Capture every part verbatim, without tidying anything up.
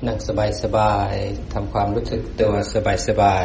นั่งสบายๆทำความรู้สึกตัวสบาย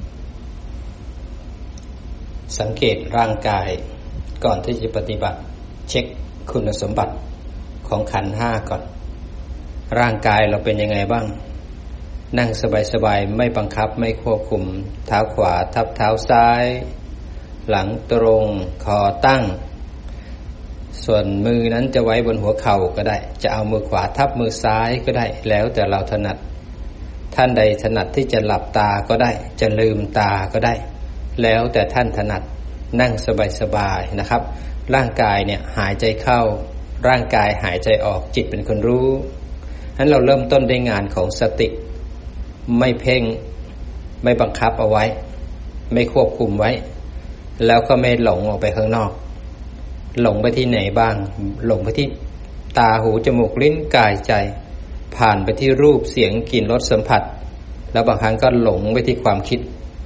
ๆสังเกตร่างกายก่อนที่จะปฏิบัติเช็คคุณสมบัติของขันธ์ห้าก่อนร่างกายเราเป็นยังไงบ้างนั่งสบายๆไม่บังคับไม่ควบคุมเท้าขวาทับเท้าซ้ายหลังตรงคอตั้งส่วนมือนั้นจะไว้บนหัวเข่าก็ได้จะเอามือขวาทับมือซ้ายก็ได้แล้วแต่เราถนัดท่านใดถนัดที่จะหลับตาก็ได้จะลืมตาก็ได้แล้วแต่ท่านถนัดนั่งสบายๆนะครับร่างกายเนี่ยหายใจเข้าร่างกายหายใจออกจิตเป็นคนรู้ฉะนั้นเราเริ่มต้นด้วยงานของสติไม่เพ่งไม่บังคับเอาไว้ไม่ควบคุมไว้แล้วก็ไม่หลงออกไปข้างนอกหลงไปที่ไหนบ้างหลงไปที่ตาหูจมูกลิ้นกายใจผ่านไปที่รูปเสียงกลิ่นรสสัมผัสแล้วบางครั้งก็หลงไปที่ความคิด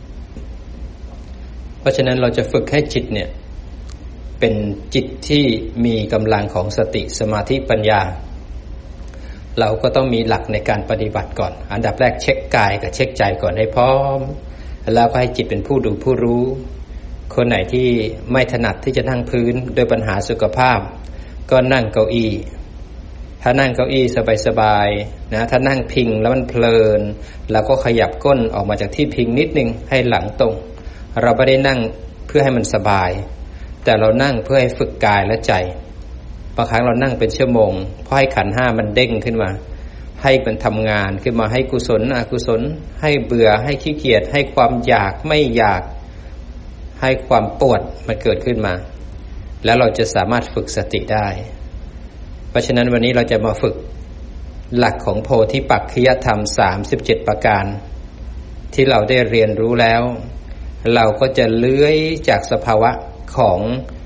เพราะฉะนั้นเราจะฝึกให้จิตเนี่ยเป็นจิตที่มีกำลังของสติสมาธิปัญญาเราก็ต้องมีหลักในการปฏิบัติก่อนอันดับแรกเช็คกายกับเช็คใจก่อนให้พร้อมแล้วก็ให้จิตเป็นผู้ดูผู้รู้คนไหนที่ไม่ถนัดที่จะนั่งพื้นโดยปัญหาสุขภาพก็นั่งเก้าอี้ถ้านั่งเก้าอี้สบายๆนะถ้านั่งพิงแล้วมันเพลินแล้วก็ขยับก้นออกมาจากที่พิงนิดนึงให้หลังตรงเราไม่ได้นั่งเพื่อให้มันสบายแต่เรานั่งเพื่อให้ฝึกกายและใจบางครั้งเรานั่งเป็นชั่วโมงเพราะให้ขันธ์ห้ามันเด้งขึ้นมาให้มันทำงานขึ้นมาให้กุศลอกุศลให้เบื่อให้ขี้เกียจให้ความอยากไม่อยากให้ความปวดมันเกิดขึ้นมาแล้วเราจะสามารถฝึกสติได้เพราะฉะนั้นวันนี้เราจะมาฝึกหลักของโพธิปักขิยธรรมสามสิบเจ็ดประการที่เราได้เรียนรู้แล้วเราก็จะเลื้อยจากสภาวะของ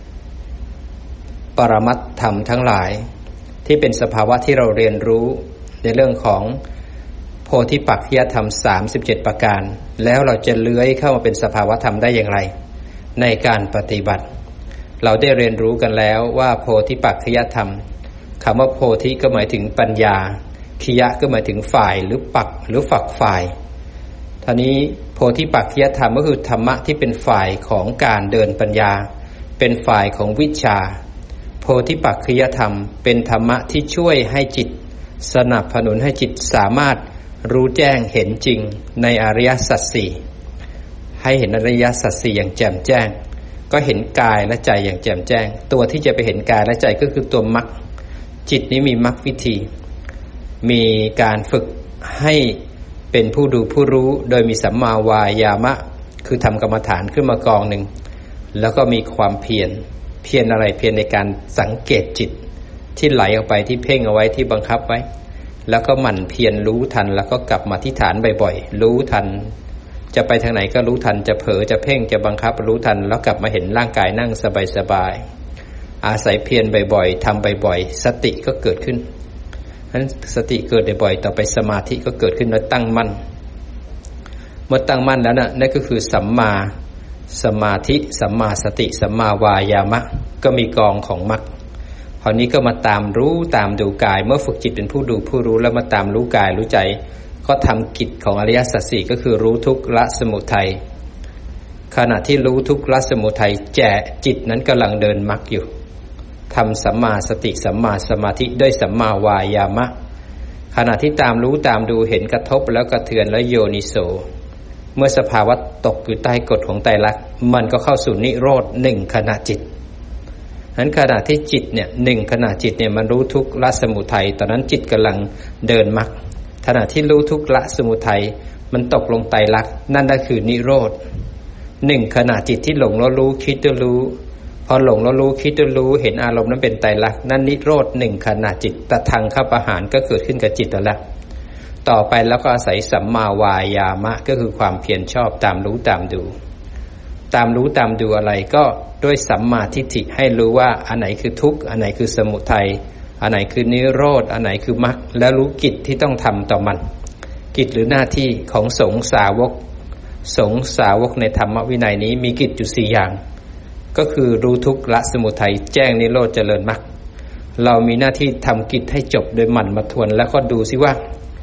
ปรมัตถ์ธรรมทั้งหลายที่เป็นสภาวะที่เราเรียนรู้ในเรื่องของโพธิปักขิยธรรมสามสิบเจ็ดประการแล้วเราจะเลื้อยเข้ามาเป็นสภาวะธรรมได้อย่างไรในการปฏิบัติเราได้เรียนรู้กันแล้วว่าโพธิปักขิยธรรมคำว่าโพธิก็หมายถึงปัญญาขิยะก็หมายถึงฝ่ายหรือปักหรือฝักฝ่ายท่านี้โพธิปักขิยธรรมก็คือธรรมะที่เป็นฝ่ายของการเดินปัญญาเป็นฝ่ายของวิชาโพธิปักขิยธรรมเป็นธรรมะที่ช่วยให้จิตสนับสนุนให้จิตสามารถรู้แจ้งเห็นจริงในอริยสัจสี่ให้เห็นอริยสัจสี่อย่างแจ่มแจ้งก็เห็นกายและใจอย่างแจ่มแจ้งตัวที่จะไปเห็นกายและใจก็คือตัวมรรคจิตนี้มีมรรควิธีมีการฝึกให้เป็นผู้ดูผู้รู้โดยมีสัมมาวายามะคือทำกรรมฐานขึ้นมากองหนึ่งแล้วก็มีความเพียรเพียรอะไรเพียรในการสังเกตจิตที่ไหลออกไปที่เพ่งเอาไว้ที่บังคับไว้แล้วก็หมั่นเพียรรู้ทันแล้วก็กลับมาที่ฐานบ่อยๆรู้ทันจะไปทางไหนก็รู้ทันจะเผลอจะเพ่งจะบังคับรู้ทันแล้วกลับมาเห็นร่างกายนั่งสบายๆอาศัยเพียรบ่อยๆทำบ่อยๆสติก็เกิดขึ้นฉะนั้นสติเกิดบ่อยๆต่อไปสมาธิก็เกิดขึ้นแล้วตั้งมั่นเมื่อตั้งมั่นแล้วน่ะนั่นก็คือสัมมาสมาธิสัมมาสติสัมมาวายามะก็มีกองของมรรคคราวนี้ก็มาตามรู้ตามดูกายเมื่อฝึกจิตเป็นผู้ดูผู้รู้แล้วมาตามรู้กายรู้ใจก็ทำกิจของอริยสัจสี่ก็คือรู้ทุกข์ละสมุทัยขณะที่รู้ทุกข์ละสมุทัยแจจิตนั้นกำลังเดินมรรคอยู่ทำสัมมาสติสัมมาสมาธิด้วยสัมมาวายามะขณะที่ตามรู้ตามดูเห็นกระทบแล้วกระเทือนแล้วโยนิโสเมื่อสภาวะตกอยู่ใต้กฎของไตรลักษณ์มันก็เข้าสู่นิโรธหนึ่งขณะจิตนั้นขณะที่จิตเนี่ยหนึ่งขณะจิตเนี่ยมันรู้ทุกข์ละสมุทัยตอนนั้นจิตกำลังเดินมรรคขณะที่รู้ทุกข์ละสมุทัยมันตกลงไตรลักษณ์นั่นก็คือนิโรธหนึ่งขณะจิตที่หลงแล้วรู้คิดแล้วรู้พอหลงแล้วรู้คิดแล้วรู้เห็นอารมณ์นั้นเป็นไตรลักษณ์นั่นนิโรธหนึ่งขณะจิตตะทังเข้าประหารก็เกิดขึ้นกับจิตแล้วต่อไปแล้วก็อาศัยสัมมาวายามะก็คือความเพียรชอบตามรู้ตามดูตามรู้ตามดูอะไรก็ด้วยสัมมาทิฏฐิให้รู้ว่าอันไหนคือทุกข์อันไหนคือสมุทัยอันไหนคือนิโรธอันไหนคือมรรคแล้วรู้กิจที่ต้องทำต่อมันกิจหรือหน้าที่ของสงฆ์สาวกสงฆ์สาวกในธรรมวินัยนี้มีกิจอยู่สี่อย่างก็คือรู้ทุกข์ละสมุทัยแจ้งนิโรธเจริญมรรคเรามีหน้าที่ทำกิจให้จบโดยหมั่นมาทวนแล้วก็ดูซิว่า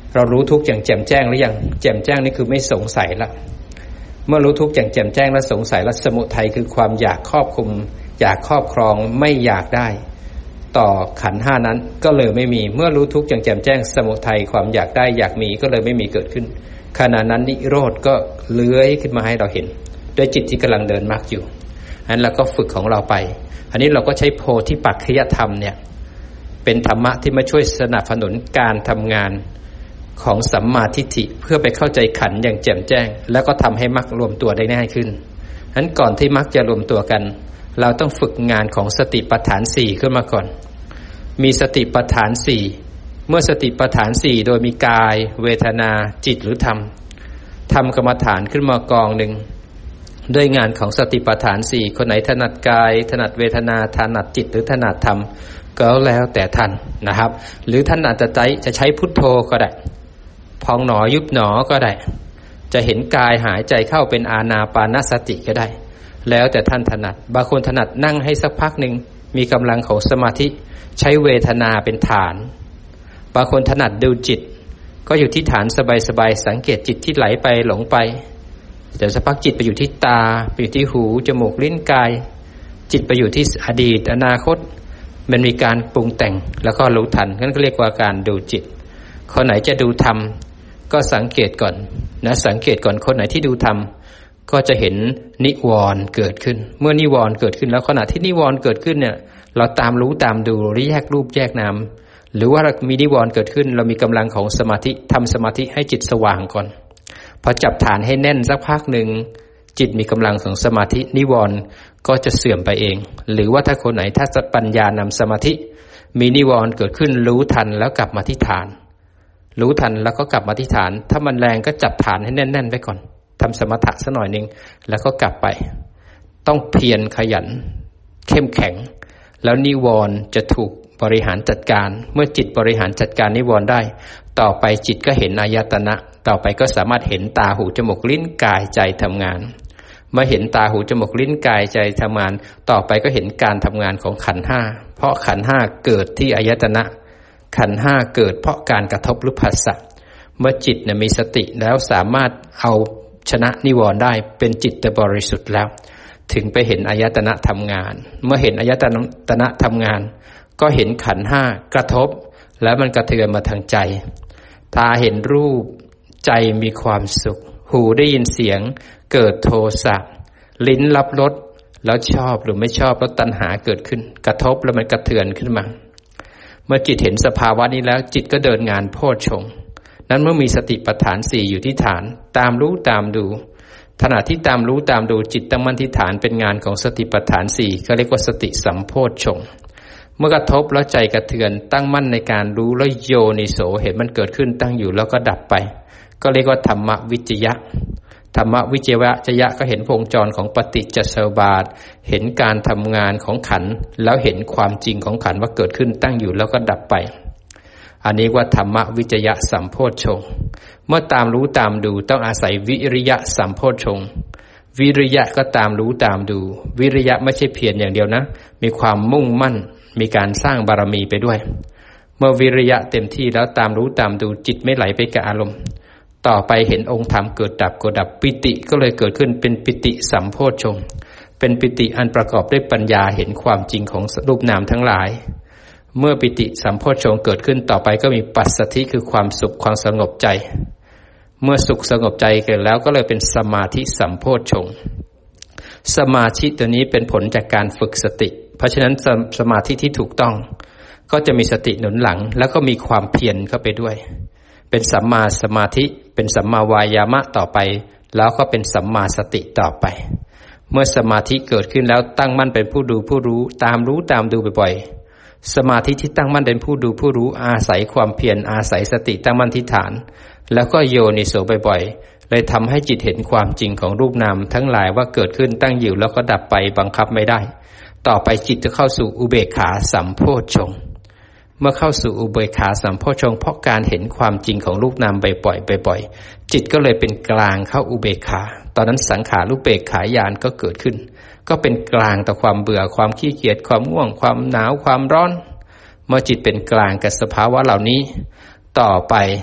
เรารู้ทุกข์อย่างแจ่มแจ้งหรือยังแจ่มแจ้งนี่คือไม่สงสัยละเมื่อรู้ทุกข์อย่างแจ่มแจ้งและสงสัยและสมุทัยคือความอยากครอบคลุมอยากครอบครองไม่อยากได้ต่อขันธ์ห้านั้นก็เลยไม่มีเมื่อรู้ทุกข์อย่างแจ่มแจ้งสมุทัยความอยากได้อยากมีก็เลยไม่มีเกิดขึ้นขณะนั้นนิโรธก็เลื้อยขึ้นมาให้เราเห็นด้วยจิตที่กำลังเดินมรรคอยู่อันนั้นเราก็ฝึกของเราไปอันนี้เราก็ใช้โพธิปักขิยธรรมเนี่ยเป็นธรรมะที่มาช่วยสนับสนุนการทำงานของสัมมาทิฏฐิเพื่อไปเข้าใจขันธ์อย่างแจ่มแจ้งแล้วก็ทำให้มรรครวมตัวได้ง่ายขึ้นฉะนั้นก่อนที่มรรคจะรวมตัวกันเราต้องฝึกงานของสติปัฏฐานสี่ขึ้นมาก่อนมีสติปัฏฐานสี่เมื่อสติปัฏฐานสี่โดยมีกายเวทนาจิตหรือธรรมทำกรรมฐานขึ้นมากองหนึ่งด้วยงานของสติปัฏฐานสี่คนไหนถนัดกายถนัดเวทนาถนัดจิตหรือถนัดธรรมก็แล้วแต่ท่านนะครับหรือท่านอาจจะใช้จะใช้พุทโธก็ได้พองหนอยุบหนอก็ได้จะเห็นกายหายใจเข้าเป็นอานาปานสติก็ได้แล้วแต่ท่านถนัดบางคนถนัดนั่งให้สักพักหนึ่งมีกำลังของสมาธิใช้เวทนาเป็นฐานบางคนถนัดดูจิตก็อยู่ที่ฐานสบายๆสังเกตจิตที่ไหลไปหลงไปเดี๋ยวสักพักจิตไปอยู่ที่ตาไปอยู่ที่หูจมูกลิ้นกายจิตไปอยู่ที่อดีตอนาคตมันมีการปรุงแต่งแล้วก็รู้ทันนั่นก็เรียกว่าการดูจิตคนไหนจะดูธรรมก็สังเกตก่อนนะสังเกตก่อนคนไหนที่ดูธรรมก็จะเห็นนิวรณ์เกิดขึ้นเมื่อนิวรณ์เกิดขึ้นแล้วขณะที่นิวรณ์เกิดขึ้นเนี่ยเราตามรู้ตามดูหรือแยกรูปแยกนามหรือว่ามีนิวรณ์เกิดขึ้นเรามีกำลังของสมาธิทำสมาธิให้จิตสว่างก่อนพอจับฐานให้แน่นสักพักหนึ่งจิตมีกำลังของสมาธินิวรณ์ก็จะเสื่อมไปเองหรือว่าถ้าคนไหนถ้าปัญญานำสมาธิมีนิวรณ์เกิดขึ้นรู้ทันแล้วกลับมาที่ฐานรู้ทันแล้วก็กลับมาที่ฐานถ้ามันแรงก็จับฐานให้แน่นๆไว้ก่อนทำสมถะสักหน่อยนึงแล้วก็กลับไปต้องเพียรขยันเข้มแข็งแล้วนิวรณ์จะถูกบริหารจัดการเมื่อจิตบริหารจัดการนิวรณ์ได้ต่อไปจิตก็เห็นอายตนะต่อไปก็สามารถเห็นตาหูจมูกลิ้นกายใจทำงานเมื่อเห็นตาหูจมูกลิ้นกายใจทำงานต่อไปก็เห็นการทำงานของขันธ์ห้าเพราะขันธ์ห้าเกิดที่อายตนะขันธ์ห้าเกิดเพราะการกระทบหรือผัสสะเมื่อจิตเนี่ยมีสติแล้วสามารถเอาชนะนิวรณ์ได้เป็นจิตบริสุทธิ์แล้วถึงไปเห็นอายตนะทำงานเมื่อเห็นอายตนะทำงานก็เห็นขันธ์ห้ากระทบแล้วมันกระเทือนมาทางใจตาเห็นรูปใจมีความสุขหูได้ยินเสียงเกิดโทสะลิ้นรับรสแล้วชอบหรือไม่ชอบแล้วตัณหาเกิดขึ้นกระทบแล้วมันกระเทือนขึ้นมาเมื่อจิตเห็นสภาวะนี้แล้วจิตก็เดินงานโพชฌงค์นั้นเมื่อมีสติปัฏฐานสี่อยู่ที่ฐานตามรู้ตามดูขณะที่ตามรู้ตามดูจิตตั้งมั่นที่ฐานเป็นงานของสติปัฏฐานสี่ก็เรียกว่าสติสัมโพชฌงค์เมื่อกระทบแล้วใจกระเทือนตั้งมั่นในการรู้แล้วโยนิโสเห็นมันเกิดขึ้นตั้งอยู่แล้วก็ดับไปก็เรียกว่าธรรมวิจยะธรรมวิจยะก็เห็นวงจรของปฏิจจสมุปบาทเห็นการทำงานของขันธ์แล้วเห็นความจริงของขันธ์ว่าเกิดขึ้นตั้งอยู่แล้วก็ดับไปอันนี้ว่าธรรมวิจยะสัมโพชฌงค์เมื่อตามรู้ตามดูต้องอาศัยวิริยะสัมโพชฌงค์วิริยะก็ตามรู้ตามดูวิริยะไม่ใช่เพียรอย่างเดียวนะมีความมุ่งมั่นมีการสร้างบารมีไปด้วยเมื่อวิริยะเต็มที่แล้วตามรู้ตามดูจิตไม่ไหลไปกับอารมณ์ต่อไปเห็นองค์ธรรมเกิดดับเกิดดับปิติก็เลยเกิดขึ้นเป็นปิติสัมโพชฌงค์เป็นปิติอันประกอบด้วยปัญญาเห็นความจริงของรูปนามทั้งหลายเมื่อปิติสัมโพชฌงค์เกิดขึ้นต่อไปก็มีปัสสัทธิคือความสุขความสงบใจเมื่อสุขสงบใจเกิดแล้วก็เลยเป็นสมาธิสัมโพชฌงค์สมาธิตัวนี้เป็นผลจากการฝึกสติเพราะฉะนั้นส, สมาธิที่ถูกต้องก็จะมีสติหนุนหลังแล้วก็มีความเพียรเข้าไปด้วยเป็นสัมมาสมาธิเป็นสัมมาวายามะต่อไปแล้วก็เป็นสัมมาสติต่อไปเมื่อสมาธิเกิดขึ้นแล้วตั้งมั่นเป็นผู้ดูผู้รู้ตามรู้ตามดูบ่อยๆสมาธิที่ตั้งมั่นเป็นผู้ดูผู้รู้อาศัยความเพียรอาศัยสติตั้งมั่นที่ฐานแล้วก็โยนิโสบ่อยๆเลยทำให้จิตเห็นความจริงของรูปนามทั้งหลายว่าเกิดขึ้นตั้งอยู่แล้วก็ดับไปบังคับไม่ได้ต่อไปจิตจะเข้าสู่อุเบกขาสัมโพชฌงค์เมื่อเข้าสู่อุเบกขาสัมโพชฌงค์เพราะการเห็นความจริงของรูปนามบ่อยๆบ่อยๆจิตก็เลยเป็นกลางเข้าอุเบกขาตอนนั้นสังขารุเบกขายานก็เกิดขึ้นก็เป็นกลางต่อความเบื่อความขี้เกียจความง่วงความหนาวความร้อนเมื่อจิตเป็นกลางกับสภาวะเหล่านี้ต่อไป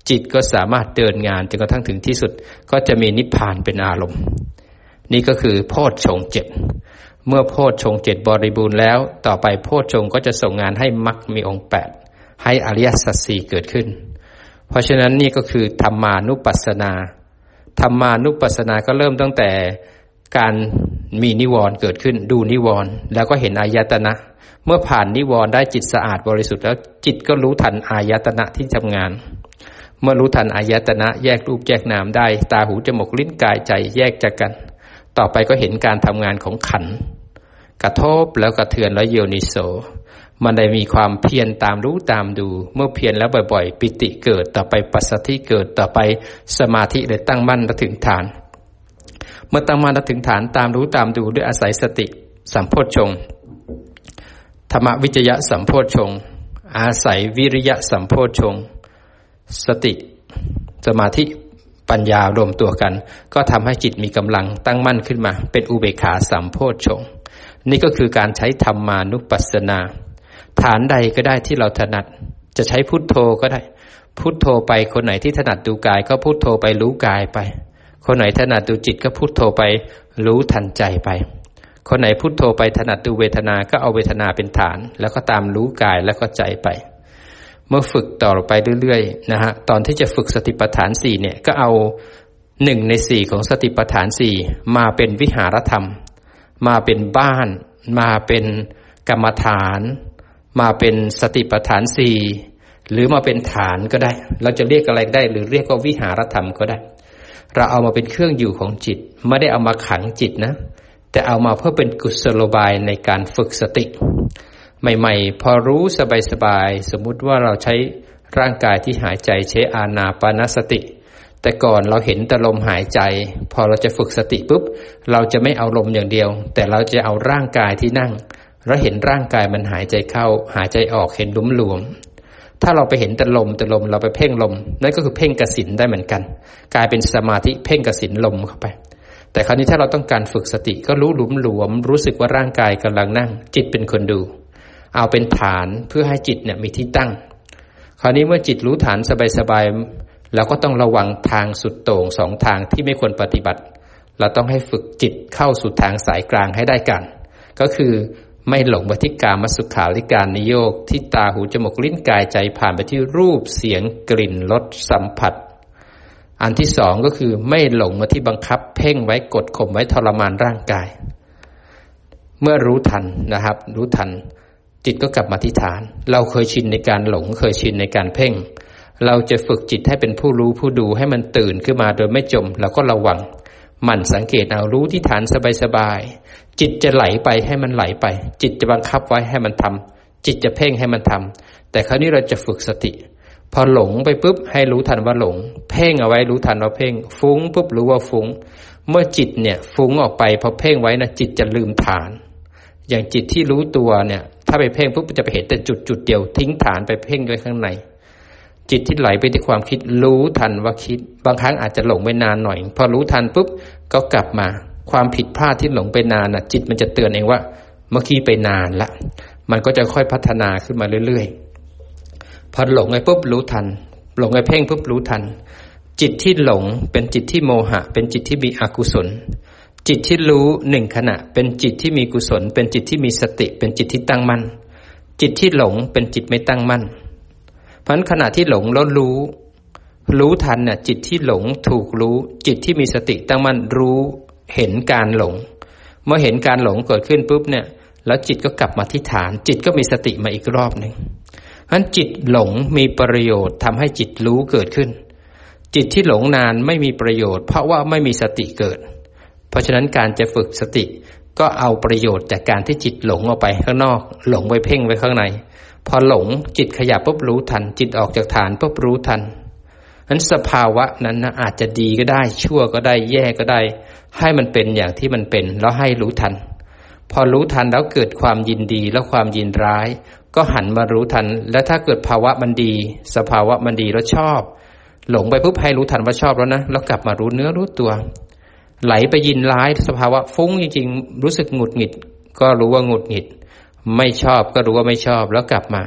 จิตก็สามารถเดินงานจนกระทั่งถึงที่สุดก็จะมีนิพพานเป็นอารมณ์นี่ก็คือโพชฌงค์เจ็ดเมื่อโพชฌงค์เจ็ดบริบูรณ์แล้วต่อไปโพชฌงค์ก็จะส่งงานให้มรรคมีองค์แปดให้อริยสัจสี่เกิดขึ้นเพราะฉะนั้นนี่ก็คือธรรมานุปัสสนาธรรมานุปัสสนาก็เริ่มตั้งแต่การมีนิวรณ์เกิดขึ้นดูนิวรณ์แล้วก็เห็นอายตนะเมื่อผ่านนิวรณ์ได้จิตสะอาดบริสุทธิ์แล้วจิตก็รู้ทันอายตนะที่ทำงานเมื่อรู้ทันอายตนะแยกรูปแยกนามได้ตาหูจมูกลิ้นกายใจแยกจากกันต่อไปก็เห็นการทำงานของขันธ์กระทบแล้วกระเทือนแล้วโยนิโสมันได้มีความเพียรตามรู้ตามดูเมื่อเพียรแล้วบ่อยๆปิติเกิดต่อไปปัสสัทธิเกิดต่อไปสมาธิเลยตั้งมั่นถึงฐานเมื่อตั้งมั่นถึงฐานตามรู้ตามดูด้วยอาศัยสติสัมโพชฌงค์ธรรมวิจยะสัมโพชฌงค์อาศัยวิริยะสัมโพชฌงค์สติสมาธิปัญญารวมตัวกันก็ทำให้จิตมีกำลังตั้งมั่นขึ้นมาเป็นอุเบกขาสัมโพชฌงค์นี่ก็คือการใช้ธรรมานุปัสสนาฐานใดก็ได้ที่เราถนัดจะใช้พุทโธก็ได้พุทโธไปคนไหนที่ถนัดดูกายก็พุทโธไปรู้กายไปคนไหนถนัดดูจิตก็พุทโธไปรู้ทันใจไปคนไหนพุทโธไปถนัดดูเวทนาก็เอาเวทนาเป็นฐานแล้วก็ตามรู้กายแล้วก็ใจไปเมื่อฝึกต่อไปเรื่อยๆนะฮะตอนที่จะฝึกสติปัฏฐานสี่เนี่ยก็เอาหนึ่งในสี่ของสติปัฏฐานสี่มาเป็นวิหารธรรมมาเป็นบ้านมาเป็นกรรมฐานมาเป็นสติปัฏฐานสี่หรือมาเป็นฐานก็ได้เราจะเรียกอะไรได้หรือเรียกว่าวิหารธรรมก็ได้เราเอามาเป็นเครื่องอยู่ของจิตไม่ได้เอามาขังจิตนะแต่เอามาเพื่อเป็นกุศโลบายในการฝึกสติใหม่ๆพอรู้สบายๆสมมุติว่าเราใช้ร่างกายที่หายใจใช้อานาปานสติแต่ก่อนเราเห็นแต่ลมหายใจพอเราจะฝึกสติปุ๊บเราจะไม่เอาลมอย่างเดียวแต่เราจะเอาร่างกายที่นั่งแล้วเห็นร่างกายมันหายใจเข้าหายใจออกเห็นหลวมๆถ้าเราไปเห็นแต่ลมแต่ลมเราไปเพ่งลมนั่นก็คือเพ่งกสิณได้เหมือนกันกลายเป็นสมาธิเพ่งกสิณลมเข้าไปแต่คราวนี้ถ้าเราต้องการฝึกสติก็รู้หลวมๆรู้สึกว่าร่างกายกำลังนั่งจิตเป็นคนดูเอาเป็นฐานเพื่อให้จิตเนี่ยมีที่ตั้งคราวนี้เมื่อจิตรู้ฐานสบายๆเราก็ต้องระวังทางสุดโต่งสองทางที่ไม่ควรปฏิบัติเราต้องให้ฝึกจิตเข้าสู่ทางสายกลางให้ได้กันก็คือไม่หลงไปที่กามสุขาริการนิโยคที่ตาหูจมูกลิ้นกายใจผ่านไปที่รูปเสียงกลิ่นรสสัมผัสอันที่สองก็คือไม่หลงมาที่บังคับเพ่งไว้กดข่มไว้ทรมานร่างกายเมื่อรู้ทันนะครับรู้ทันจิตก็กลับมาที่ฐานเราเคยชินในการหลงเคยชินในการเพ่งเราจะฝึกจิตให้เป็นผู้รู้ผู้ดูให้มันตื่นขึ้นมาโดยไม่จมเราก็ระวังหมั่นสังเกตเอารู้ที่ฐานสบายๆจิตจะไหลไปให้มันไหลไปจิตจะบังคับไว้ให้มันทำจิตจะเพ่งให้มันทำแต่คราวนี้เราจะฝึกสติพอหลงไปปุ๊บให้รู้ทันว่าหลงเพ่งเอาไว้รู้ทันว่าเพ่งฟุ้งปุ๊บรู้ว่าฟุ้งเมื่อจิตเนี่ยฟุ้งออกไปพอเพ่งไว้นะจิตจะลืมฐานอย่างจิตที่รู้ตัวเนี่ยถ้าไปเพ่งปุ๊บจะไปเห็นแต่จุดจุดเดียวทิ้งฐานไปเพ่งไว้ข้างในจิตที่ไหลไปที่ความคิดรู้ทันว่าคิดบางครั้งอาจจะหลงไปนานหน่อยพอรู้ทันปุ๊บก็กลับมาความผิดพลาดที่หลงไปนานน่ะจิตมันจะเตือนเองว่าเมื่อกี้ไปนานละมันก็จะค่อยพัฒนาขึ้นมาเรื่อยๆพอหลงไปปุ๊บรู้ทันหลงไปเพ่งปุ๊บรู้ทันจิตที่หลงเป็นจิตที่โมหะเป็นจิตที่มีอกุศลจิตที่รู้หนึ่งขณะเป็นจิตที่มีกุศลเป็นจิตที่มีสติเป็นจิตที่ตั้งมั่นจิตที่หลงเป็นจิตไม่ตั้งมั่นเพราะฉะนั้นขณะที่หลงแล้วรู้รู้ทันน่ะจิตที่หลงถูกรู้จิตที่มีสติตั้งมั่นรู้เห็นการหลงเมื่อเห็นการหลงเกิดขึ้นปุ๊บเนี่ยแล้วจิตก็กลับมาที่ฐานจิตก็มีสติมาอีกรอบหนึ่งเพราะฉะนั้นจิตหลงมีประโยชน์ทำให้จิตรู้เกิดขึ้นจิตที่หลงนานไม่มีประโยชน์เพราะว่าไม่มีสติเกิดเพราะฉะนั้นการจะฝึกสติก็เอาประโยชน์จากการที่จิตหลงออกไปข้างนอกหลงไปเพ่งไว้ข้างในพอหลงจิตขยับปุ๊บรู้ทันจิตออกจากฐานปุ๊บรู้ทันนั้นสภาวะนั้นนะอาจจะดีก็ได้ชั่วก็ได้แย่ก็ได้ให้มันเป็นอย่างที่มันเป็นแล้วให้รู้ทันพอรู้ทันแล้วเกิดความยินดีแล้วความยินร้ายก็หันมารู้ทันแล้วถ้าเกิดภาวะมันดีสภาวะมันดีแล้วชอบหลงไปปุ๊บให้รู้ทันว่าชอบแล้วนะแล้วกลับมารู้เนื้อรู้ตัวไหลไปยินร้ายสภาวะฟุ้งจริงๆรู้สึกหงุดหงิดก็รู้ว่าหงุดหงิดไม่ชอบก็รู้ว่าไม่ชอบแล้วกลับมา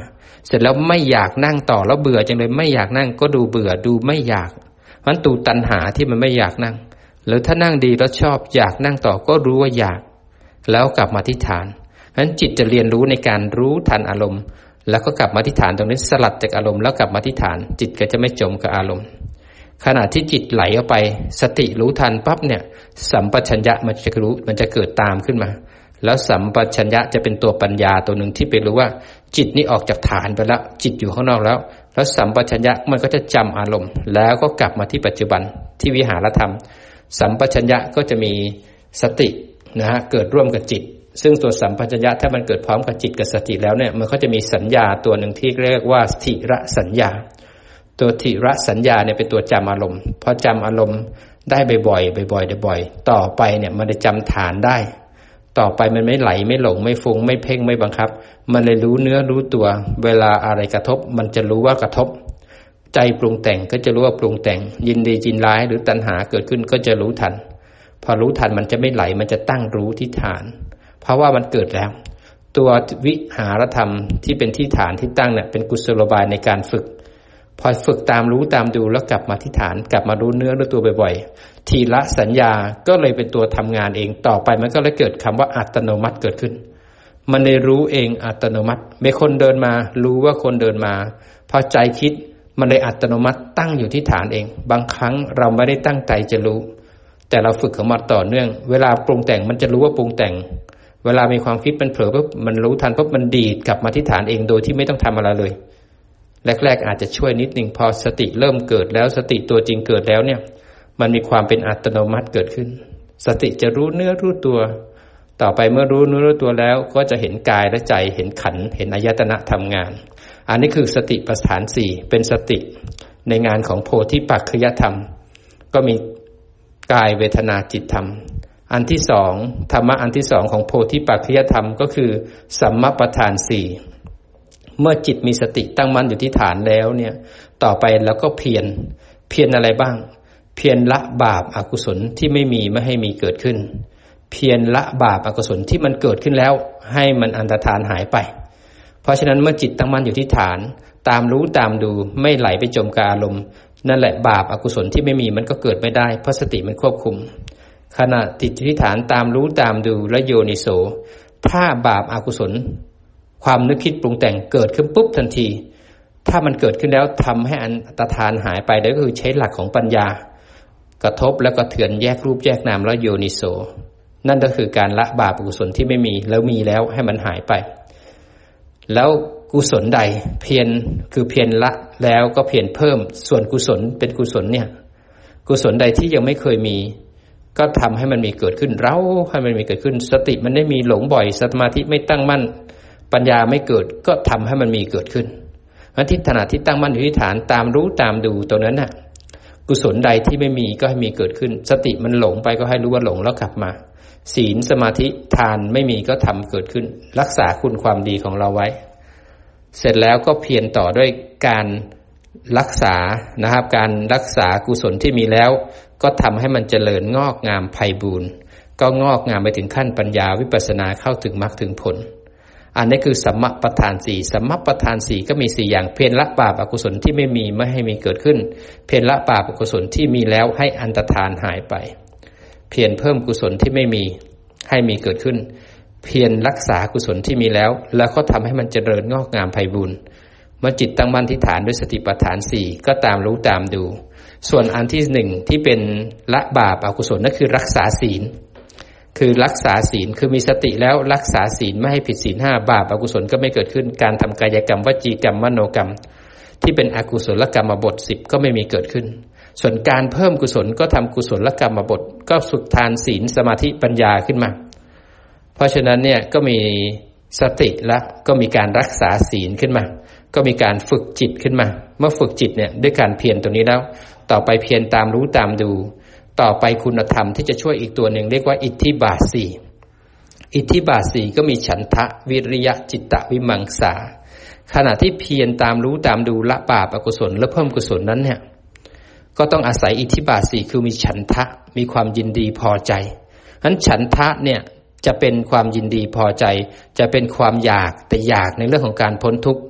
เสร็จแล้วไม่อยากนั่งต่อแล้วเบื่อจังเลยไม่อยากนั่งก็ดูเบื่อดูไม่อยากมันตูตัณหาที่มันไม่อยากนั่งหรือถ้านั่งดีแล้วชอบอยากนั่งต่อก็รู้ว่าอยากแล้วกลับมาที่ฐานฉะนั้นจิตจะเรียนรู้ในการรู้ทันอารมณ์แล้วก็กลับมาที่ฐานตรงนี้สลัดจากอารมณ์แล้วกลับมาที่ฐานจิตก็จะไม่จมกับอารมณ์ขณะที่จิตไหลออกไปสติรู้ทันปั๊บเนี่ยสัมปชัญญะมันจะรู้มันจะเกิดตามขึ้นมาแล้วสัมปชัญญะจะเป็นตัวปัญญาตัวหนึ่งที่ไปรู้ว่าจิตนี่ออกจากฐานไปแล้วจิตอยู่ข้างนอกแล้วแล้วสัมปชัญญะมันก็จะจำอารมณ์แล้วก็กลับมาที่ปัจจุบันที่วิหารธรรมสัมปชัญญะก็จะมีสตินะฮะเกิดร่วมกับจิตซึ่งตัวสัมปชัญญะถ้ามันเกิดพร้อมกับจิตกับสติแล้วเนี่ยมันก็จะมีสัญญาตัวหนึ่งที่เรียกว่าทิระสัญญาตัวทิระสัญญาเนี่ยเป็นตัวจำอารมณ์พอจำอารมณ์ได้บ่อยๆบ่อยๆบ่อยๆต่อไปเนี่ยมันจะจำฐานได้ต่อไปมันไม่ไหลไม่หลงไม่ฟุ้งไม่เพ่งไม่บังคับมันเลยรู้เนื้อรู้ตัวเวลาอะไรกระทบมันจะรู้ว่ากระทบใจปรุงแต่งก็จะรู้ว่าปรุงแต่งยินดียินร้ายหรือตัณหาเกิดขึ้นก็จะรู้ทันพอรู้ทันมันจะไม่ไหลมันจะตั้งรู้ที่ฐานเพราะว่ามันเกิดแล้วตัววิหารธรรมที่เป็นที่ฐานที่ตั้งเนี่ยเป็นกุศโลบายในการฝึกพอฝึกตามรู้ตามดูแล้วกลับมาที่ฐานกลับมารู้เนื้อรู้ตัวบ่อยๆทีละสัญญาก็เลยเป็นตัวทำงานเองต่อไปมันก็เลยเกิดคำว่าอัตโนมัติเกิดขึ้นมันเลยรู้เองอัตโนมัติมีคนเดินมารู้ว่าคนเดินมาพอใจคิดมันเลยอัตโนมัติตั้งอยู่ที่ฐานเองบางครั้งเราไม่ได้ตั้งใจจะรู้แต่เราฝึกของมันต่อเนื่องเวลาปรุงแต่งมันจะรู้ว่าปรุงแต่งเวลามีความคิดมันเผลอปุ๊บมันรู้ทันปุ๊บมันดีดกลับมาที่ฐานเองโดยที่ไม่ต้องทำอะไรเลยแรกๆอาจจะช่วยนิดนึงพอสติเริ่มเกิดแล้วสติตัวจริงเกิดแล้วเนี่ยมันมีความเป็นอัตโนมัติเกิดขึ้นสติจะรู้เนื้อรู้ตัวต่อไปเมื่อรู้เนื้อรู้ตัวแล้วก็จะเห็นกายและใจเห็นขันธ์เห็นอายตนะทำงานอันนี้คือสติปัฏฐานสี่เป็นสติในงานของโพธิปักขิยธรรมก็มีกายเวทนาจิตธรรมอันที่สองธรรมะอันที่สองของโพธิปักขิยธรรมก็คือสัมมาประธานสี่เมื่อจิตมีสติตั้งมั่นอยู่ที่ฐานแล้วเนี่ยต่อไปแล้วก็เพียรเพียรอะไรบ้างเพียรละบาปอกุศลที่ไม่มีไม่ให้มีเกิดขึ้นเพียรละบาปอกุศลที่มันเกิดขึ้นแล้วให้มันอันตรธานหายไปเพราะฉะนั้นเมื่อจิตตั้งมั่นอยู่ที่ฐานตามรู้ตามดูไม่ไหลไปจมกับอารมณ์นั่นแหละบาปอกุศลที่ไม่มีมันก็เกิดไม่ได้เพราะสติมันควบคุมขณะจิตที่ฐานตามรู้ตามดูและโยนิโสถ้าบาปอกุศลความนึกคิดปรุงแต่งเกิดขึ้นปุ๊บทันทีถ้ามันเกิดขึ้นแล้วทำให้อันตรธานหายไปได้ก็คือใช้หลักของปัญญากระทบแล้วก็เถือนแยกรูปแยกนามแล้วโยนิโสนั่นก็คือการละบาปอกุศลที่ไม่มีแล้วมีแล้วให้มันหายไปแล้วกุศลใดเพียรคือเพียรละแล้วก็เพียรเพิ่มส่วนกุศลเป็นกุศลเนี่ยกุศลใดที่ยังไม่เคยมีก็ทำให้มันมีเกิดขึ้นเราให้มันมีเกิดขึ้นสติมันได้มีหลงบ่อยสมาธิไม่ตั้งมั่นปัญญาไม่เกิดก็ทำให้มันมีเกิดขึ้นอันที่ขณะที่ตั้งมั่นอยู่ที่ฐานตามรู้ตามดูตัวนั้นน่ะกุศลใดที่ไม่มีก็ให้มีเกิดขึ้นสติมันหลงไปก็ให้รู้ว่าหลงแล้วกลับมาศีลสมาธิทานไม่มีก็ทำเกิดขึ้นรักษาคุณความดีของเราไว้เสร็จแล้วก็เพียรต่อด้วยการรักษานะครับการรักษากุศลที่มีแล้วก็ทำให้มันเจริญงอกงามไพบูรย์ก็งอกงามไปถึงขั้นปัญญาวิปัสสนาเข้าถึงมรรคถึงผลอันนี้คือสัมมาประธานสี่สัมมาประธานสี่ก็มีสี่อย่างเพียรละบาปอกุศลที่ไม่มีไม่ให้มีเกิดขึ้นเพียรละบาปอกุศลที่มีแล้วให้อันตรธานหายไปเพียรเพิ่มกุศลที่ไม่มีให้มีเกิดขึ้นเพียรรักษากุศลที่มีแล้วแล้วก็ทำให้มันเจริญงอกงามไพบูรย์เมื่อจิตตั้งมั่นที่ฐานด้วยสติปัฏฐานสี่ก็ตามรู้ตามดูส่วนอันที่หนึ่งที่เป็นละบาปอกุศลนั่นคือรักษาศีลคือรักษาศีลคือมีสติแล้วรักษาศีลไม่ให้ผิดศีลห้าบาปอกุศลก็ไม่เกิดขึ้นการทำกายกรรมวจีกรรมมโนกรรมที่เป็นอกุศลกรรมบทสิบก็ไม่มีเกิดขึ้นส่วนการเพิ่มกุศลก็ทำกุศลกรรมบทก็สุดทานศีลสมาธิปัญญาขึ้นมาเพราะฉะนั้นเนี่ยก็มีสติและก็มีการรักษาศีลขึ้นมาก็มีการฝึกจิตขึ้นมาเมื่อฝึกจิตเนี่ยด้วยการเพียรตัวนี้แล้วต่อไปเพียรตามรู้ตามดูต่อไปคุณธรรมที่จะช่วยอีกตัวหนึ่งเรียกว่าอิทธิบาทสี่อิทธิบาทสี่ก็มีฉันทะวิริยะจิตตวิมังสาขณะที่เพียรตามรู้ตามดูละบาปอกุศลและเพิ่มกุศลนั้นเนี่ยก็ต้องอาศัยอิทธิบาทสี่คือมีฉันทะมีความยินดีพอใจนั้นฉันทะเนี่ยจะเป็นความยินดีพอใจจะเป็นความอยากแต่อยากในเรื่องของการพ้นทุกข์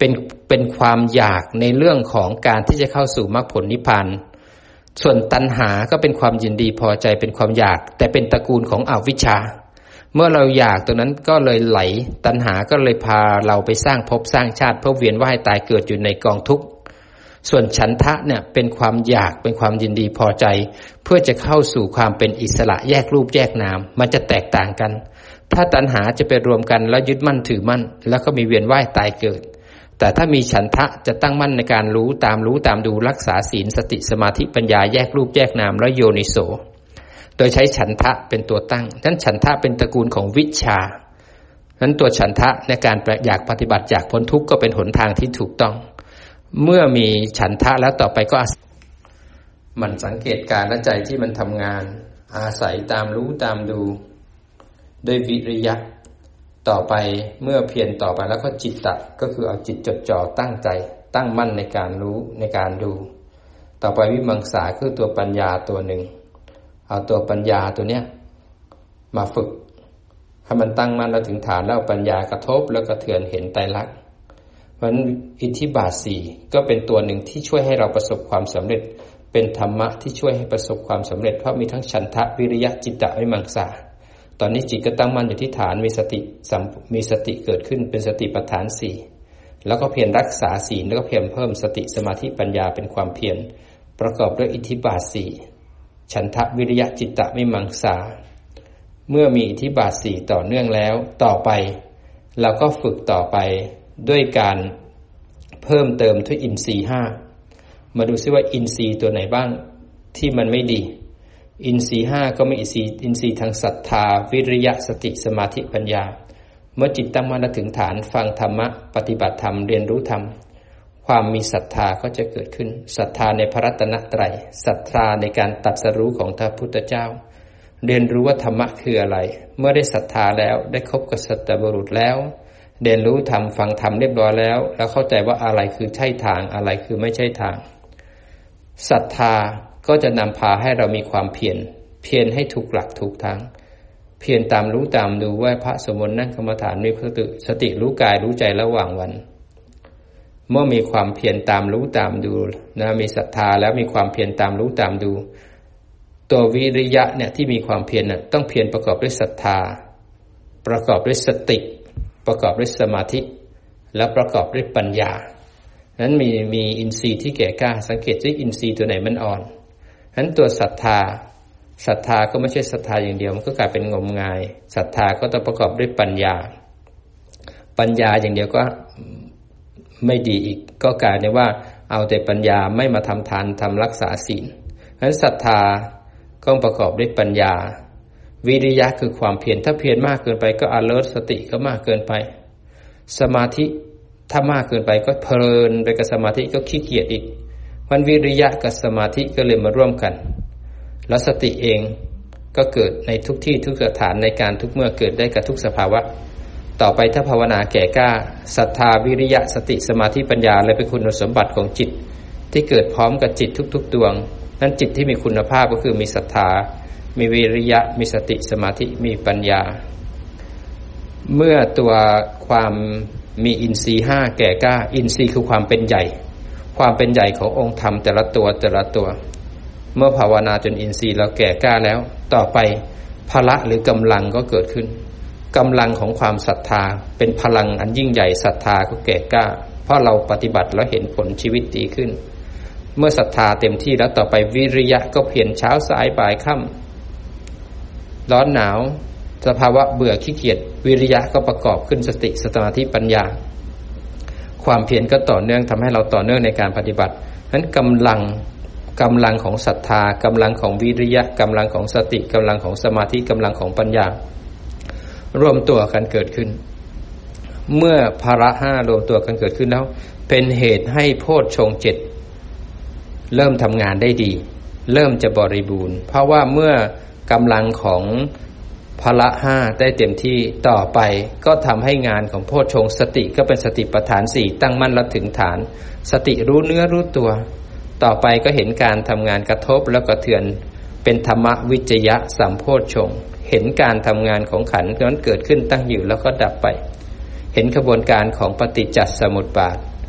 เป็นเป็นความอยากในเรื่องของการที่จะเข้าสู่มรรคผลนิพพานส่วนตัณหาก็เป็นความยินดีพอใจเป็นความอยากแต่เป็นตระกูลของอวิชชาเมื่อเราอยากตรงนั้นก็เลยไหลตัณหาก็เลยพาเราไปสร้างภพสร้างชาติเพื่อเวียนว่ายตายเกิดอยู่ในกองทุกข์ส่วนฉันทะเนี่ยเป็นความอยากเป็นความยินดีพอใจเพื่อจะเข้าสู่ความเป็นอิสระแยกรูปแยกนามมันจะแตกต่างกันถ้าตัณหาจะไปรวมกันแล้วยึดมั่นถือมั่นแล้วก็มีเวียนว่ายตายเกิดแต่ถ้ามีฉันทะจะตั้งมั่นในการรู้ตามรู้ตามดูรักษาศีลสติสมาธิปัญญาแยกรูปแยกนามและโยนิโสโดยใช้ฉันทะเป็นตัวตั้งนั้นฉันทะเป็นตระกูลของวิชชานั้นตัวฉันทะในการอยากปฏิบัติอยากพ้นทุกข์ก็เป็นหนทางที่ถูกต้องเมื่อมีฉันทะแล้วต่อไปก็มันสังเกตการและใจที่มันทำงานอาศัยตามรู้ตามดูด้วยวิริยะต่อไปเมื่อเพียรต่อไปแล้วก็จิตตะก็คือเอาจิตจดจ่อตั้งใจตั้งมั่นในการรู้ในการดูต่อไปวิมังสาคือตัวปัญญาตัวหนึ่งเอาตัวปัญญาตัวเนี้ยมาฝึกให้มันตั้งมั่นแล้วถึงฐานแล้วปัญญากระทบแล้วกระเทือนเห็นไตรลักษณ์เพราะฉะนั้นอิทธิบาทสี่ก็เป็นตัวหนึ่งที่ช่วยให้เราประสบความสำเร็จเป็นธรรมะที่ช่วยให้ประสบความสำเร็จเพราะมีทั้งฉันทะวิริยะจิตตะวิมังสาตอนนี้จิตก็ตั้งมั่นอยู่ที่ฐานมีสติมีสติเกิดขึ้นเป็นสติปัฏฐานสี่แล้วก็เพียรรักษาศีลแล้วก็เพียรเพิ่มสติสมาธิปัญญาเป็นความเพียรประกอบด้วยอิทธิบาทสี่ฉันทะวิริยะจิตตะวิมังสาเมื่อมีอิทธิบาทสี่ต่อเนื่องแล้วต่อไปเราก็ฝึกต่อไปด้วยการเพิ่มเติมด้วยอินทรีย์ห้ามาดูซิว่าอินทรีย์ตัวไหนบ้างที่มันไม่ดีอินทรีย์ห้าก็มีอินทรีย์อินทรีย์ทางศรัทธาวิริยะสติสมาธิปัญญาเมื่อจิตตั้งมั่นถึงฐานฟังธรรมะปฏิบัติธรรมเรียนรู้ธรรมความมีศรัทธาก็จะเกิดขึ้นศรัทธาในพระรัตนตรัยศรัทธาในการตรัสรู้ของพระพุทธเจ้าเรียนรู้ว่าธรรมะคืออะไรเมื่อได้ศรัทธาแล้วได้คบกับสัตบุรุษแล้วเรียนรู้ธรรมฟังธรรมเรียบร้อยแล้วแล้วเข้าใจว่าอะไรคือใช่ทางอะไรคือไม่ใช่ทางศรัทธาก็จะนำพาให้เรามีความเพียรเพียรให้ถูกหลักถูกทางเพียรตามรู้ตามดูว่าพระสมณนั่งกรรมฐานมีสติสติรู้กายรู้ใจระหว่างวันเมื่อมีความเพียรตามรู้ตามดูนะมีศรัทธาแล้วมีความเพียรตามรู้ตามดูตัววิริยะเนี่ยที่มีความเพียรน่ะต้องเพียรประกอบด้วยศรัทธาประกอบด้วยสติประกอบด้วยสมาธิและประกอบด้วยปัญญานั้นมีมีอินทรีย์ที่แก่กล้าสังเกตว่าอินทรีย์ตัวไหนมันอ่อนนั้นตัวศรัทธาศรัทธาก็ไม่ใช่ศรัทธาอย่างเดียวมันก็กลายเป็นงมงายศรัทธาก็ต้องประกอบด้วยปัญญาปัญญาอย่างเดียวก็ไม่ดีอีกก็กลายเป็นว่าเอาแต่ปัญญาไม่มาทำทานทำรักษาศีลนั้นศรัทธาก็ประกอบด้วยปัญญาวิริยะคือความเพียรถ้าเพียรมากเกินไปก็ alert สติก็มากเกินไปสมาธิถ้ามากเกินไปก็เพลินไปกับสมาธิก็ขี้เกียจอีกมันวิริยะกับสมาธิก็เลยมาร่วมกันแล้วสติเองก็เกิดในทุกที่ทุกสถานในการทุกเมื่อเกิดได้กับทุกสภาวะต่อไปถ้าภาวนาแก่กล้าศรัทธาวิริยะสติสมาธิปัญญาเลยเป็นคุณสมบัติของจิตที่เกิดพร้อมกับจิตทุกๆดวงนั้นจิตที่มีคุณภาพก็คือมีศรัทธามีวิริยะมีสติสมาธิมีปัญญาเมื่อตัวความมีอินทรีย์ห้าแก่กล้าอินทรีย์คือความเป็นใหญ่ความเป็นใหญ่ขององค์ธรรมแต่ละตัวแต่ละตัวเมื่อภาวนาจนอินทรีย์เราแก่กล้าแล้วต่อไปพละหรือกำลังก็เกิดขึ้นกำลังของความศรัทธาเป็นพลังอันยิ่งใหญ่ศรัทธาก็แก่กล้าเพราะเราปฏิบัติแล้วเห็นผลชีวิตดีขึ้นเมื่อศรัทธาเต็มที่แล้วต่อไปวิริยะก็เพียรเช้าสายบ่ายค่ำร้อนหนาวสภาวะเบื่อขี้เกียจวิริยะก็ประกอบขึ้นสติสมาธิปัญญาความเพียรก็ต่อเนื่องทำให้เราต่อเนื่องในการปฏิบัตินั้นกำลังกำลังของศรัทธากำลังของวิริยะกำลังของสติกำลังของสมาธิกำลังของปัญญารวมตัวกันเกิดขึ้นเมื่อภาระห้ารวมตัวกันเกิดขึ้นแล้วเป็นเหตุให้โพชฌงค์เจ็ดเริ่มทำงานได้ดีเริ่มจะบริบูรณ์เพราะว่าเมื่อกำลังของพละห้าได้เต็มที่ต่อไปก็ทำให้งานของโพชฌงค์สติก็เป็นสติปัฏฐานสี่ตั้งมั่นและถึงฐานสติรู้เนื้อรู้ตัวต่อไปก็เห็นการทำงานกระทบแล้วกระเทือนเป็นธรรมวิจยะสัมโพชฌงค์เห็นการทำงานของขันธ์นั้นเกิดขึ้นตั้งอยู่แล้วก็ดับไปเห็นกระบวนการของปฏิจจสมุปบาท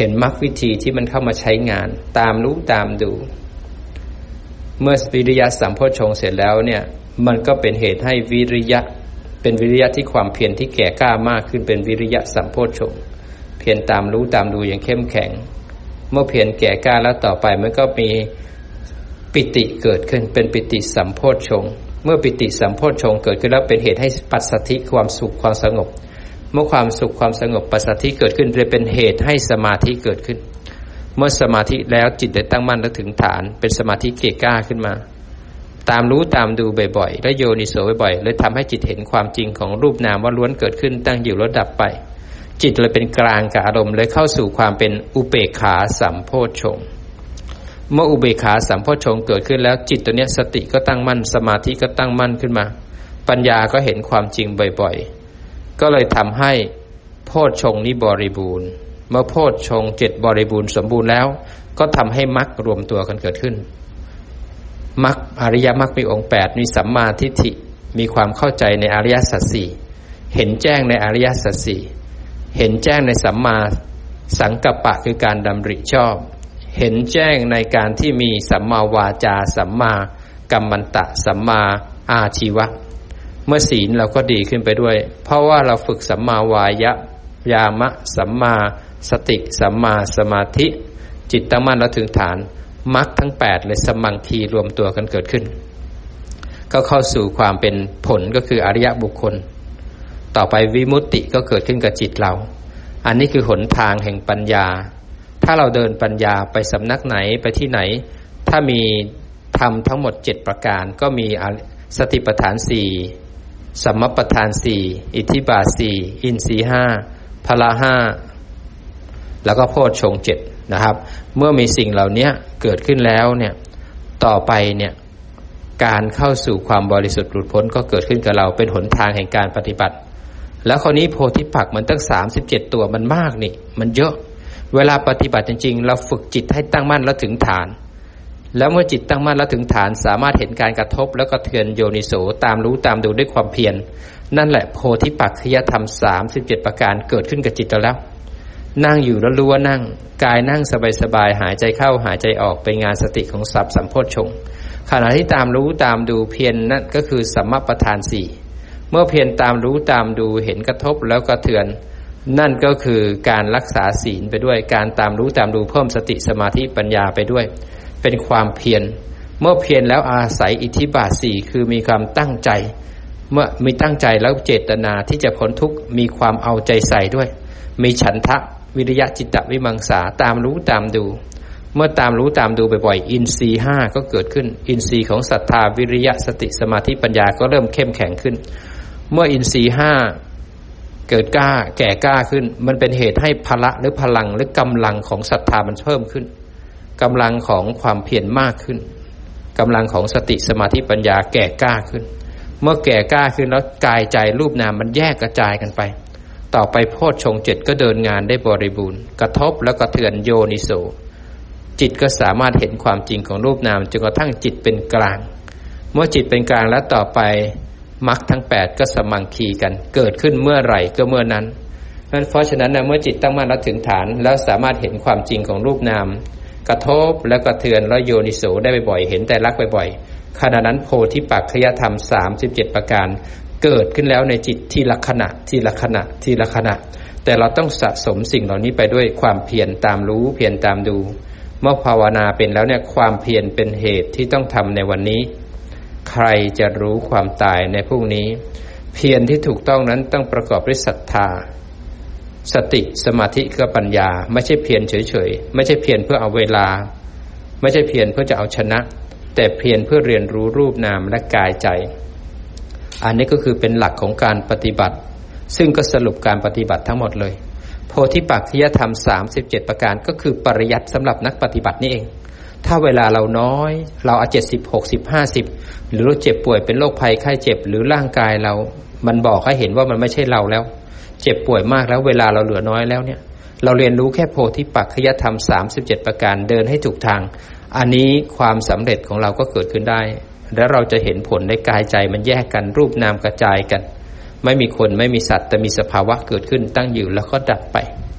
เห็นมรรควิธีที่มันเข้ามาใช้งานตามรู้ตามดูเมื่อวิริยะสัมโพชฌงค์เสร็จแล้วเนี่ยมันก็เป็นเหตุให้วิริยะเป็นวิริยะที่ความเพียรที่แก่กล้ามากขึ้นเป็นวิริยะสัมโพชฌงค์เพียรตามรู้ตามดูอย่างเข้มแข็งเมื่อเพียรแก่กล้าแล้วต่อไปมันก็มีปิติเกิดขึ้นเป็นปิติสัมโพชฌงค์เมื่อปิติสัมโพชฌงค์เกิดขึ้นแล้วเป็นเหตุให้ปัสสัทธิความสุขความสงบเมื่อความสุขความสงบปัสสัทธิเกิดขึ้นจะเป็นเหตุให้สมาธิเกิดขึ้นเมื่อสมาธิแล้วจิตได้ตั้งมั่นและถึงฐานเป็นสมาธิเก่กล้าขึ้นมาตามรู้ตามดูบ่อยๆและโยนิโสบ่อยๆเลยทำให้จิตเห็นความจริงของรูปนามว่าล้วนเกิดขึ้นตั้งอยู่แล้วดับไปจิตเลยเป็นกลางกับอารมณ์เลยเข้าสู่ความเป็นอุเบกขาสัมโพชฌงค์เมื่ออุเบกขาสัมโพชฌงค์เกิดขึ้นแล้วจิตตัวเนี้ยสติก็ตั้งมั่นสมาธิก็ตั้งมั่นขึ้นมาปัญญาก็เห็นความจริงบ่อยๆก็เลยทำให้โพชฌงค์นี้บริบูรณ์เมื่อโพชฌงค์เจ็ดบริบูรณ์สมบูรณ์แล้วก็ทำให้มรรครวมตัวกันเกิดขึ้นมรรคอริยมรรคมีองค์แปดมีสัมมาทิฏฐิมีความเข้าใจในอริยสัจสี่เห็นแจ้งในอริยสัจสี่เห็นแจ้งในสัมมาสังกัปปะคือการดำริชอบเห็นแจ้งในการที่มีสัมมาวาจาสัมมากัมมันตะสัมมาอาชีวะเมื่อศีลเราก็ดีขึ้นไปด้วยเพราะว่าเราฝึกสัมมาวายะยามะสัมมาสติสัมมาสมาธิจิตตั้งมั่นแล้วถึงฐานมรรคทั้งแปดเลยสมังคีรวมตัวกันเกิดขึ้นก็เข้าสู่ความเป็นผลก็คืออริยบุคคลต่อไปวิมุตติก็เกิดขึ้นกับจิตเราอันนี้คือหนทางแห่งปัญญาถ้าเราเดินปัญญาไปสำนักไหนไปที่ไหนถ้ามีธรรมทั้งหมดเจ็ดประการก็มีสติปัฏฐานสี่สัมมัปปทานสี่อิทธิบาทสี่อินทรีย์ห้าพละห้าแล้วก็โพชฌงค์เจ็ดนะครับเมื่อมีสิ่งเหล่านี้เกิดขึ้นแล้วเนี่ยต่อไปเนี่ยการเข้าสู่ความบริสุทธิ์หลุดพ้นก็เกิดขึ้นกับเราเป็นหนทางแห่งการปฏิบัติแล้วคราวนี้โพธิปักษ์มันตั้งสามสิบเจ็ดตัวมันมากนี่มันเยอะเวลาปฏิบัติจริงๆเราฝึกจิตให้ตั้งมั่นแล้วถึงฐานแล้วเมื่อจิตตั้งมั่นแล้วถึงฐานสามารถเห็นการกระทบแล้วก็เทือนโยนิโสตามรู้ตามดูด้วยความเพียรนั่นแหละโพธิปักขิยธรรมสามสิบเจ็ดประการเกิดขึ้นกับจิตเราแล้วนั่งอยู่แล้วรู้ว่านั่งกายนั่งสบายๆหายใจเข้าหายใจออกเป็นงานสติของสัพสัมโพชฌงค์ขณะที่ตามรู้ตามดูเพียร น, นั่นก็คือสัมมัปปทานสี่เมื่อเพียรตามรู้ตามดูเห็นกระทบแล้วก็เทือนนั่นก็คือการรักษาศีลไปด้วยการตามรู้ตามดูเพิ่มสติสมาธิปัญญาไปด้วยเป็นความเพียรเมื่อเพียรแล้วอาศัยอิทธิบาทสี่คือมีความตั้งใจเมื่อมีตั้งใจแล้วเจตนาที่จะพ้นทุกข์มีความเอาใจใส่ด้วยมีฉันทะวิริยะจิตตวิมังสาตามรู้ตามดูเมื่อตามรู้ตามดูบ่อยๆอินทรีย์ห้าก็เกิดขึ้นอินทรีย์ของศรัทธาวิริยะสติสมาธิปัญญาก็เริ่มเข้มแข็งขึ้นเมื่ออินทรีย์ห้าเกิดกล้าแก่กล้าขึ้นมันเป็นเหตุให้พละหรือพลังหรือกำลังของศรัทธามันเพิ่มขึ้นกำลังของความเพียรมากขึ้นกำลังของสติสมาธิปัญญาแก่กล้าขึ้นเมื่อแก่กล้าขึ้นแล้วกายใจรูปนามมันแยกกระจายกันไปต่อไปโพชฌงค์เจ็ดก็เดินงานได้บริบูรณ์กระทบแล้วก็เทือนโยนิโสจิตก็สามารถเห็นความจริงของรูปนามจนกระทั่งจิตเป็นกลางเมื่อจิตเป็นกลางแล้วต่อไปมรรคทั้งแปดก็สมังคีกันเกิดขึ้นเมื่อไหร่ก็เมื่อนั้นนั่นเพราะฉะนั้นนะเมื่อจิตตั้งมั่นแล้วถึงฐานแล้วสามารถเห็นความจริงของรูปนามกระทบแล้วก็เทือนแล้วโยนิโสได้บ่อยๆเห็นแต่รักบ่อยๆขณะนั้นโพธิปักขิยธรรมสามสิบเจ็ดประการเกิดขึ้นแล้วในจิตทีละขณะทีละขณะทีละขณะแต่เราต้องสะสมสิ่งเหล่านี้ไปด้วยความเพียรตามรู้เพียรตามดูเมื่อภาวนาเป็นแล้วเนี่ยความเพียรเป็นเหตุที่ต้องทำในวันนี้ใครจะรู้ความตายในพรุ่งนี้เพียรที่ถูกต้องนั้นต้องประกอบด้วยศรัทธาสติสมาธิกับปัญญาไม่ใช่เพียรเฉยๆไม่ใช่เพียรเพื่อเอาเวลาไม่ใช่เพียรเพื่อจะเอาชนะแต่เพียรเพื่อเรียนรู้รูปนามและกายใจอันนี้ก็คือเป็นหลักของการปฏิบัติซึ่งก็สรุปการปฏิบัติทั้งหมดเลยโพธิปักขิยธรรมสามสิบเจ็ดประการก็คือปริยัติสำหรับนักปฏิบัตินี่เองถ้าเวลาเราน้อยเราเอาเจ็ดสิบ หกสิบ ห้าสิบหรือเราเจ็บป่วยเป็นโรคภัยไข้เจ็บหรือร่างกายเรามันบอกให้เห็นว่ามันไม่ใช่เราแล้วเจ็บป่วยมากแล้วเวลาเราเหลือน้อยแล้วเนี่ยเราเรียนรู้แค่โพธิปักขิยธรรมสามสิบเจ็ดประการเดินให้ถูกทางอันนี้ความสำเร็จของเราก็เกิดขึ้นได้และเราจะเห็นผลในกายใจมันแยกกันรูปนามกระจายกันไม่มีคนไม่มีสัตว์แต่มีสภาวะเกิดขึ้นตั้งอยู่แล้วก็ดับไป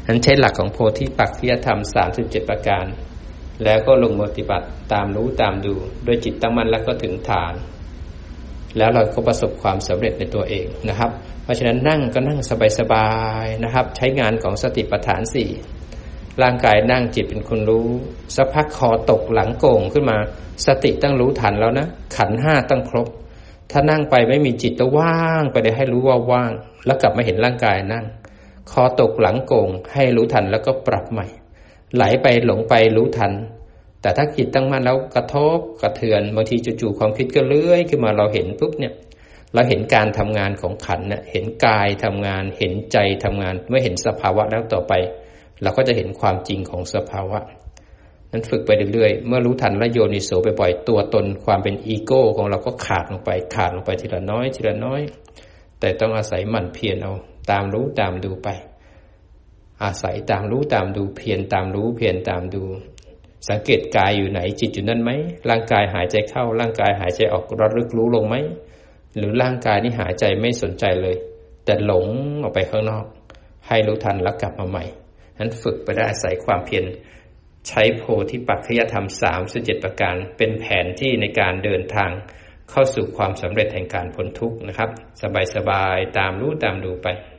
นั้นใช้หลักของโพธิปักขิยธรรมสามสิบเจ็ดประการแล้วก็ลงมือปฏิบัติตามรู้ตามดูด้วยจิตตั้งมั่นแล้วก็ถึงฐานแล้วเราก็ประสบความสำเร็จในตัวเองนะครับเพราะฉะนั้นนั่งก็นั่งสบายๆนะครับใช้งานของสติปัฏฐานสี่ร่างกายนั่งจิตเป็นคนรู้สักพักคอตกหลังโก่งขึ้นมาสติต้องรู้ทันแล้วนะขันธ์ห้าต้องครบถ้านั่งไปไม่มีจิตก็ว่างไปเลยให้รู้ว่าว่างแล้วกลับมาเห็นร่างกายนั่งคอตกหลังโก่งให้รู้ทันแล้วก็ปรับใหม่ไหลไปหลงไปรู้ทันแต่ถ้าจิตตั้งมั่นแล้วกระทบกระเทือนบางทีจู่ๆความคิดก็เลื้อยขึ้นมาเราเห็นปุ๊บเนี่ยเราเห็นการทำงานของขันธ์เนี่ยเห็นกายทำงานเห็นใจทำงานเมื่อเห็นสภาวะแล้วต่อไปเราก็จะเห็นความจริงของสภาวะนั้นฝึกไปเรื่อยๆเมื่อรู้ทันและโยนิโสไปบ่อยตัวตนความเป็นอีโก้ของเราก็ขาดลงไปขาดลงไปทีละน้อยทีละน้อยแต่ต้องอาศัยหมั่นเพียรเอาตามรู้ตามดูไปอาศัยตามรู้ตามดูเพียรตามรู้เพียรตามดูสังเกตกายอยู่ไหนจิตอยู่นั่นไหมร่างกายหายใจเข้าร่างกายหายใจออกระลึกรู้ลงไหมหรือร่างกายนี่หายใจไม่สนใจเลยแต่หลงออกไปข้างนอกให้รู้ทันแล้วกลับมาใหม่นั้นฝึกไปได้อาศัยความเพียรใช้โพธิปักขิยธรรมสามสิบเจ็ดประการเป็นแผนที่ในการเดินทางเข้าสู่ความสำเร็จแห่งการพ้นทุกข์นะครับสบายๆตามรู้ตามดูไป